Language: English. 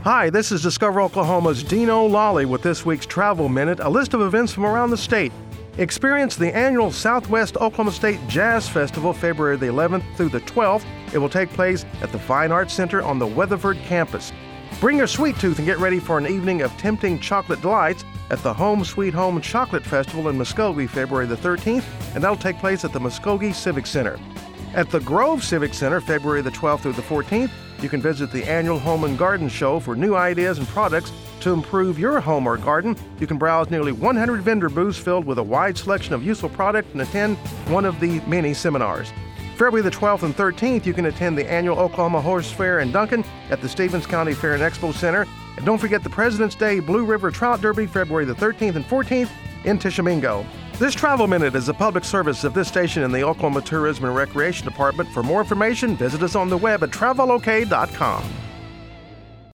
Hi, this is Discover Oklahoma's Dino Lawley with this week's Travel Minute, a list of events from around the state. Experience the annual Southwest Oklahoma State Jazz Festival, February the 11th through the 12th. It will take place at the Fine Arts Center on the Weatherford campus. Bring your sweet tooth and get ready for an evening of tempting chocolate delights at the Home Sweet Home Chocolate Festival in Muskogee, February the 13th, and that'll take place at the Muskogee Civic Center. At the Grove Civic Center, February the 12th through the 14th, you can visit the annual Home and Garden Show for new ideas and products to improve your home or garden. You can browse nearly 100 vendor booths filled with a wide selection of useful products and attend one of the many seminars. February the 12th and 13th, you can attend the annual Oklahoma Horse Fair in Duncan at the Stevens County Fair and Expo Center. And don't forget the President's Day Blue River Trout Derby, February the 13th and 14th in Tishomingo. This Travel Minute is a public service of this station in the Oklahoma Tourism and Recreation Department. For more information, visit us on the web at travelok.com.